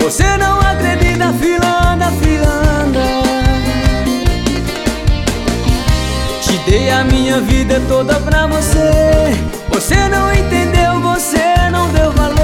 Você não acredita, fila anda, fila anda. Te dei a minha vida toda pra você. Você não entendeu, você não deu valor.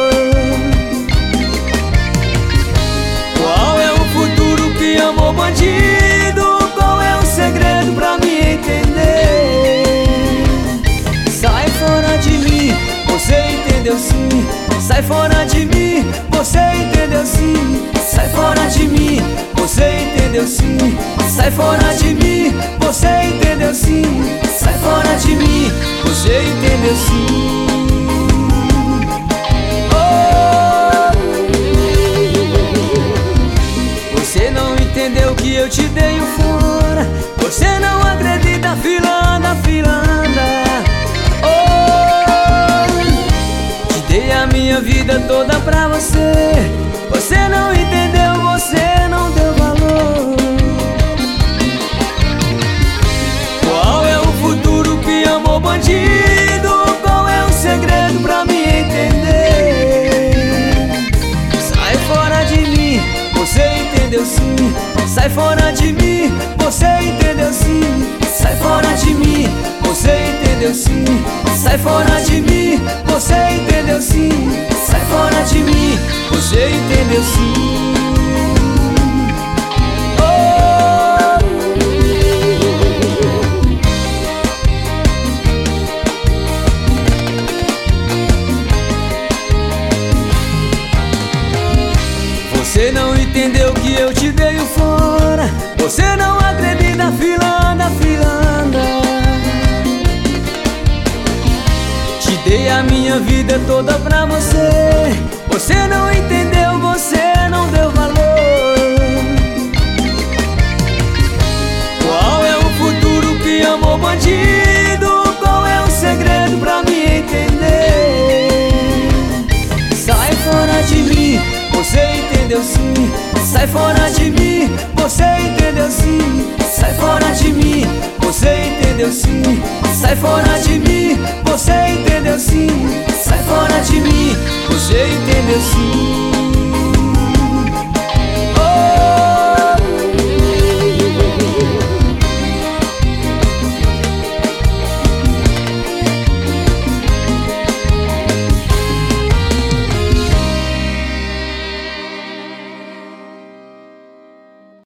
Qual é o futuro que amou bandido? Qual é o segredo pra me entender? Sai fora de mim, você entendeu sim. Sai fora de mim, você entendeu sim. Sai fora de mim, você entendeu sim. Sai fora de mim, você entendeu sim. Sai fora de mim, você entendeu sim. Oh, você não entendeu que eu te dei o fora. Você não acredita, fila anda, fila anda. A minha vida toda pra você. Você não entendeu, você não deu valor. Qual é o futuro que amou bandido? Qual é o segredo pra me entender? Sai fora de mim, você entendeu sim. Sai fora de mim, você entendeu sim. Sai fora de mim, você entendeu sim. Sai fora de mim, você entendeu sim. Sai fora de mim, você entendeu sim. Oh, você não entendeu que eu te dei o fora. Você não acredita, fila anda, fila anda. Dei a minha vida toda pra você. Você não entendeu, você não deu valor. Qual é o futuro que amou bandido? Qual é o segredo pra me entender? Sai fora de mim, você entendeu sim. Sai fora de mim, você entendeu sim. Sai fora de mim, você entendeu sim. Sai fora de mim, você entendeu sim. Sai fora de mim, você entendeu sim.